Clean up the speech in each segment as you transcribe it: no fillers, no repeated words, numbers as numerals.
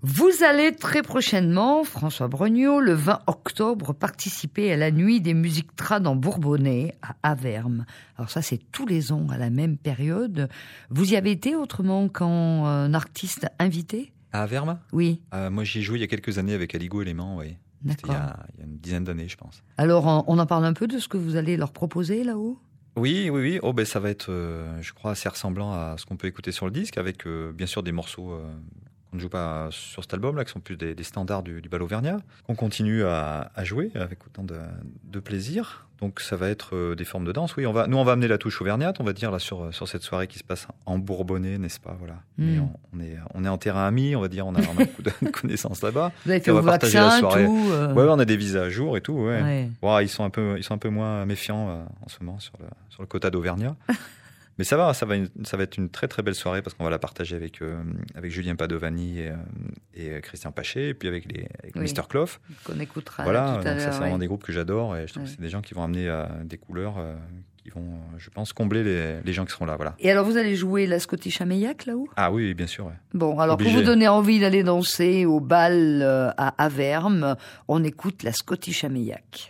Vous allez très prochainement, François Brognaud, le 20 octobre, participer à la Nuit des musiques trad en Bourbonnais à Avermes. Alors ça, c'est tous les ans à la même période. Vous y avez été autrement qu'en artiste invité ? À Avermes ? Oui. Moi, j'y ai joué il y a quelques années avec Aligo Élément, oui. C'était il y a une dizaine d'années, je pense. Alors, on en parle un peu de ce que vous allez leur proposer là-haut ? Oui. Oh, ça va être, je crois, assez ressemblant à ce qu'on peut écouter sur le disque, avec bien sûr des morceaux qu'on ne joue pas sur cet album, là, qui sont plus des standards du bal auvergnat. On continue à jouer avec autant de plaisir. Donc ça va être des formes de danse. Oui, nous on va amener la touche auvergnate, on va dire, là, sur cette soirée qui se passe en Bourbonnais, n'est-ce pas, voilà. Mais on est en terrain ami, on va dire, on a beaucoup de connaissances là-bas. Vous avez fait vos vaccins, tout Ouais, on a des visas à jour et tout, ouais. Ouais. Wow, ils sont un peu moins méfiants en ce moment sur le quota d'Auvergnat. Mais ça va être une très très belle soirée parce qu'on va la partager avec Julien Padovani et Christian Paché, et puis avec Mr. Clough. Qu'on écoutera voilà, tout à l'heure. Ça c'est vraiment des groupes que j'adore et je trouve que c'est des gens qui vont amener des couleurs qui vont, je pense, combler les gens qui seront là. Voilà. Et alors vous allez jouer la Scottish Ameillac là-haut ? Ah oui, bien sûr. Ouais. Bon, alors Obligé. pour vous donner envie d'aller danser au bal à Avermes, on écoute la Scottish Ameillac.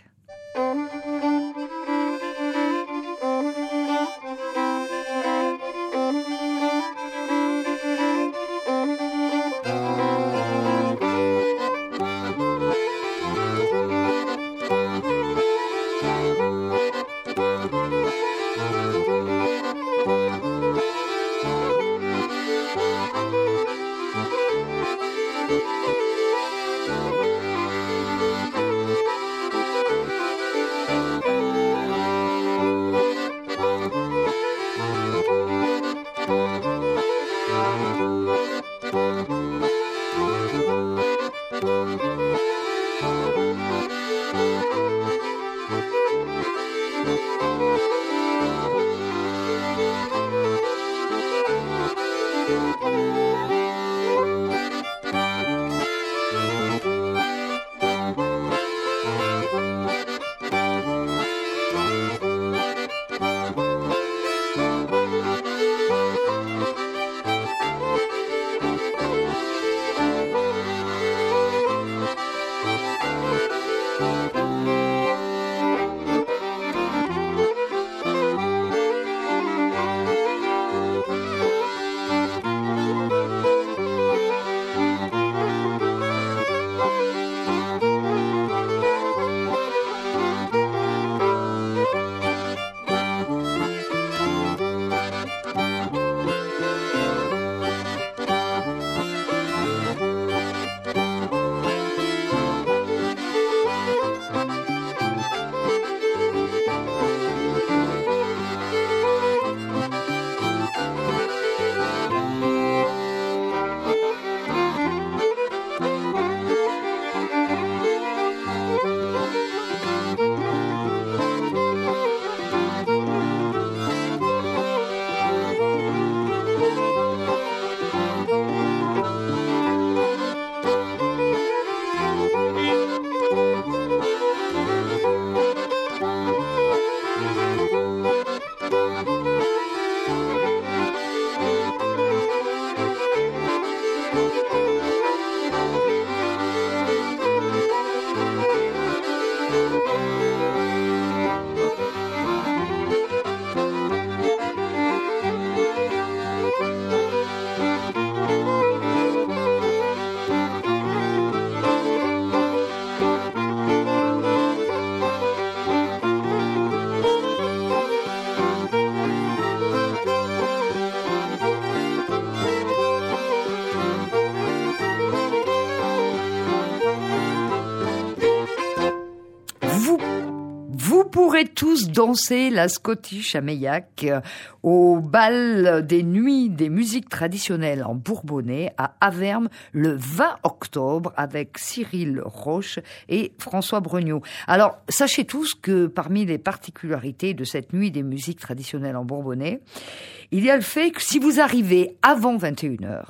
Vous pourrez tous danser la Scottish Ameillac au bal des nuits des musiques traditionnelles en Bourbonnais à Avermes le 20 octobre avec Cyril Roche et François Brognaud. Alors, sachez tous que parmi les particularités de cette nuit des musiques traditionnelles en Bourbonnais, il y a le fait que si vous arrivez avant 21h,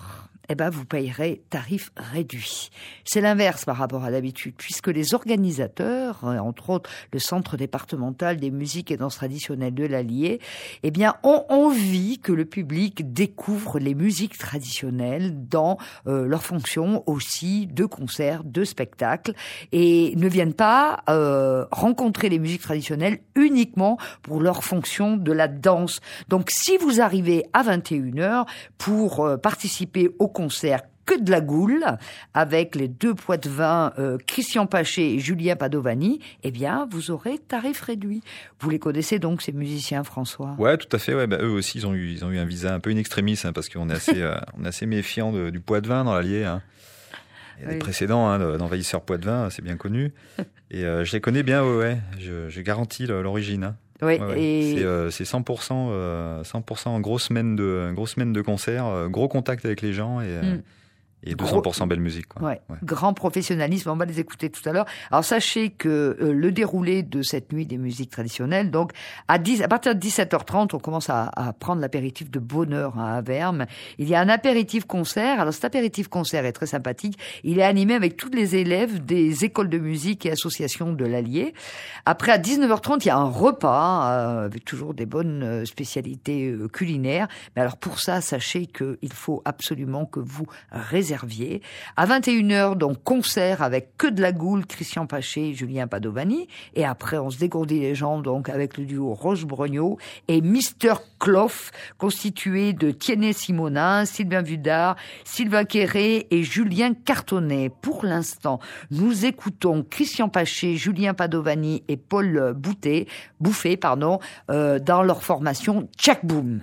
vous payerez tarif réduit. C'est l'inverse par rapport à d'habitude, puisque les organisateurs, entre autres le Centre départemental des musiques et danses traditionnelles de l'Allier, ont envie que le public découvre les musiques traditionnelles dans leur fonction aussi de concerts, de spectacles, et ne viennent pas rencontrer les musiques traditionnelles uniquement pour leur fonction de la danse. Donc si vous arrivez à 21h pour participer au concert Que de la Goule, avec les 2 Poitevins, Christian Paché et Julien Padovani, vous aurez tarif réduit. Vous les connaissez donc, ces musiciens, François? Ouais, tout à fait. Ouais, eux aussi, ils ont eu un visa un peu in extremis, parce qu'on est assez méfiant du Poitevin dans l'Allier. Il y a des précédents d'envahisseurs Poitevin, c'est bien connu. Et je les connais bien, je garantis l'origine. Oui, et c'est 100% grosse semaine de concert, gros contact avec les gens et 200% belle musique. Grand professionnalisme, on va les écouter tout à l'heure. Alors sachez que le déroulé de cette nuit des musiques traditionnelles, donc à partir de 17h30, on commence à prendre l'apéritif de bonheur à Avermes. Il y a un apéritif concert. Alors cet apéritif concert est très sympathique. Il est animé avec tous les élèves des écoles de musique et associations de l'Allier. Après, à 19h30, il y a un repas avec toujours des bonnes spécialités culinaires. Mais alors pour ça, sachez qu'il faut absolument que vous réserviez. À 21h, donc, concert avec Que de la Goule, Christian Paché, Julien Padovani. Et après, on se dégourdit les jambes, donc, avec le duo Roche-Brognaud et Mister Clough, constitué de Tiennet Simonin, Sylvain Vudard, Sylvain Quéré et Julien Cartonnet. Pour l'instant, nous écoutons Christian Paché, Julien Padovani et Paul Bouffet, dans leur formation Tchak Boom.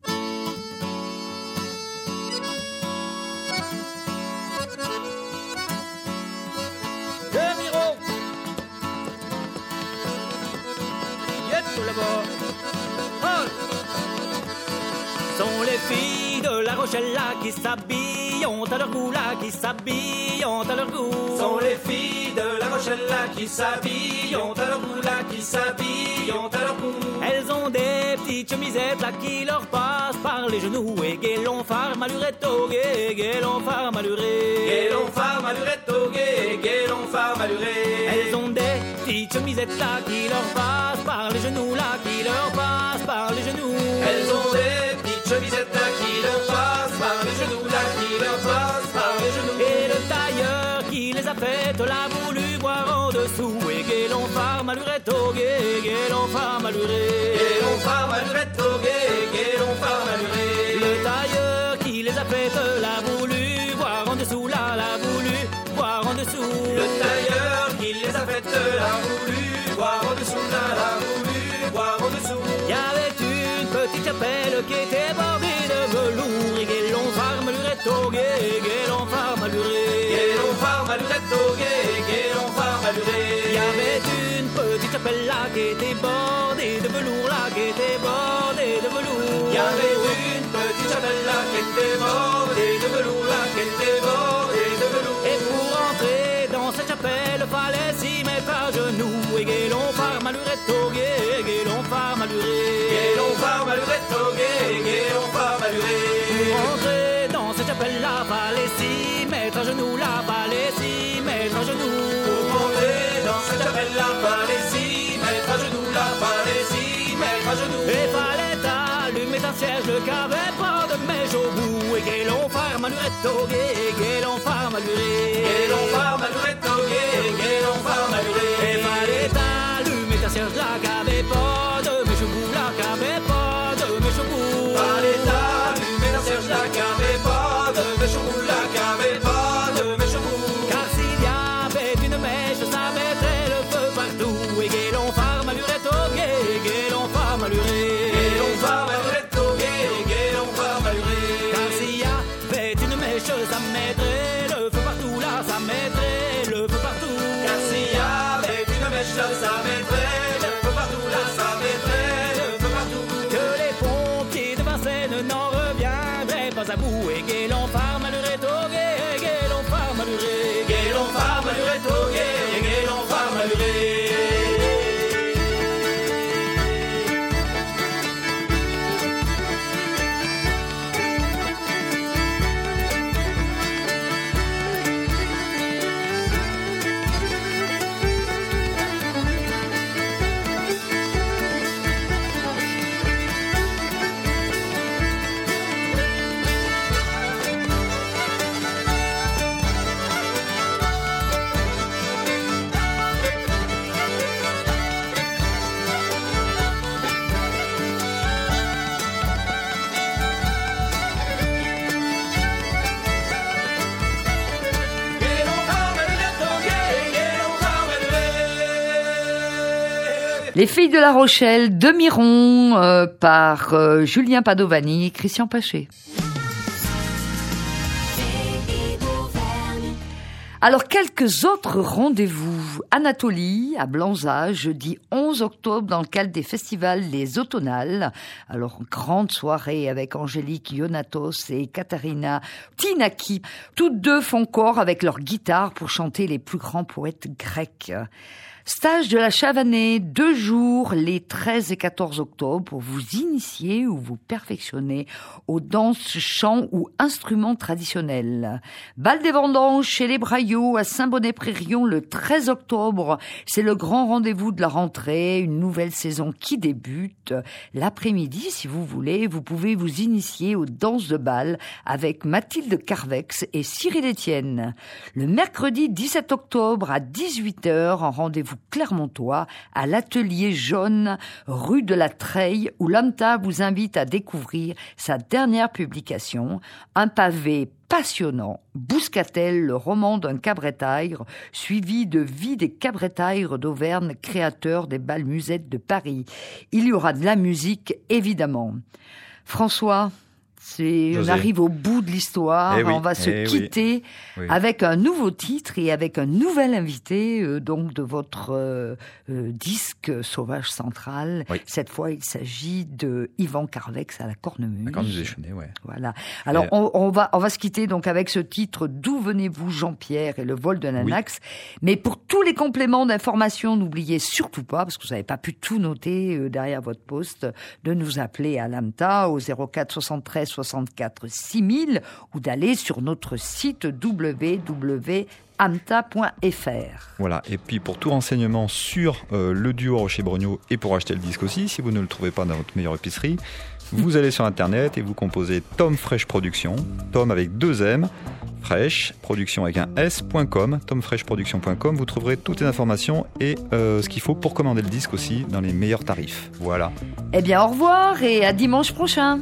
Sont les filles de La Rochelle là qui s'habillent, ont à leur goût là, qui s'habillent, ont à leur goût. Sont les filles de La Rochelle là qui s'habillent, ont à leur goût là, qui s'habillent, ont à leur goût. Elles ont des petites chemisettes là qui leur passent par les genoux et guélon phare maluretto, guélon phare maluré. Guélon phare maluretto, guélon phare maluré. Elles ont des petites chemisettes là qui leur passent par les genoux là, qui leur passent par les genoux. Elles ont des petites chemisettes là qui leur passent par les genoux là, qui leur passent par les genoux. Et le tailleur qui les a faites l'a voulu voir en dessous. Et guélon phare maluretto, guélon phare maluré. Guélon phare maluretto, guélon phare maluré. Le tailleur qui les a faites l'a voulu voir en dessous, là, l'a voulu voir en dessous. Le tailleur qui les a faites l'a voulu voir en dessous, là, l'a voulu voir en dessous. Il y avait une petite chapelle qui était bordée de velours. Et guélon phare maluretto, guélon phare maluré. Guélon phare maluretto, guélon phare maluré. Il y avait une petite chapelle là qui était bordée de velours, là, qui était bordée de velours. Il y avait une petite chapelle là qui était bordée de velours, là, qui était bordée de velours. Et pour entrer dans cette chapelle, fallait s'y mettre à genoux. Et guélon phare maluretto, guélon phare maluré. Guélon phare maluretto, guélon phare maluré. Pour entrer dans cette chapelle là, fallait s'y mettre à genoux, là, fallait s'y mettre à genoux. Pour entrer dans cette chapelle là, fallait s'y mettre à genoux, là, fallait s'y mettre à genoux. Et fallait allumer un cierge qui avait pas de mèche au bout. Et guélon phare maluretto, guélon phare maluré. Guélon phare maluretto, guélon phare maluré. Et fallait allumer un cierge là qui avait pas de mèche au bout, là, qui avait pas de mèche au bout. Fallait allumer un cierge là qui avait pas de mèche au bout, là, qui avait pas de mèche au bout. Car s'il y avait une mèche, ça mettrait le feu partout. Et guélon phare maluretto, guélon phare maluré. Guélon phare maluretto, guélon phare maluré. Car s'il y avait une mèche, ça mettrait le feu partout, là, ça mettrait le feu partout. Car s'il y avait une mèche là, ça mettrait le feu partout, là, ça mettrait le feu partout. Que les pompiers de Vincennes n'en reviendraient pas à bout. Et guélon phare maluretto, guélon phare maluré. Guélon phare maluretto, guélon phare maluré. Les filles de La Rochelle, Demi-rond, par Julien Padovani, Christian Paché. Alors, quelques autres rendez-vous. Anatolie, à Blanza, jeudi 11 octobre, dans le cadre des festivals Les Automnales. Alors, grande soirée avec Angélique Ionatos et Katarina Tinaki. Toutes deux font corps avec leur guitare pour chanter les plus grands poètes grecs. Stage de la Chavanais, 2 jours, les 13 et 14 octobre, pour vous initier ou vous perfectionner aux danses, chants ou instruments traditionnels. Bal des Vendanges chez les Braillots à Saint-Bonnet-Prérion le 13 octobre. C'est le grand rendez-vous de la rentrée, une nouvelle saison qui débute. L'après-midi, si vous voulez, vous pouvez vous initier aux danses de bal avec Mathilde Carvex et Cyril Etienne. Le mercredi 17 octobre à 18h, en rendez-vous clermontois à l'Atelier Jaune, rue de la Treille, où l'AMTA vous invite à découvrir sa dernière publication, un pavé passionnant, Bouscatel, le roman d'un cabretaire, suivi de Vie des cabretaires d'Auvergne, créateur des bals musettes de Paris. Il y aura de la musique, évidemment. François, on arrive au bout de l'histoire, on va se quitter avec un nouveau titre et avec un nouvel invité donc de votre disque Sauvage Central. Oui. Cette fois, il s'agit de Yvan Carvex à la cornemuse. La cornemuse échelonnée, ouais. Voilà. Alors on va se quitter donc avec ce titre D'où venez-vous Jean-Pierre et le vol de l'Anax. Oui. Mais pour tous les compléments d'information, n'oubliez surtout pas, parce que vous n'avez pas pu tout noter derrière votre poste, de nous appeler à l'AMTA au 04 73 64 6000 ou d'aller sur notre site www.amta.fr. Voilà, et puis pour tout renseignement sur le duo Rocher-Brognaud et pour acheter le disque aussi, si vous ne le trouvez pas dans votre meilleure épicerie, vous allez sur internet et vous composez Tom Fresh Production, Tom avec 2 M, Fresh Production avec un S.com, tomfreshproduction.com, vous trouverez toutes les informations et ce qu'il faut pour commander le disque aussi dans les meilleurs tarifs. Voilà. Eh bien au revoir et à dimanche prochain.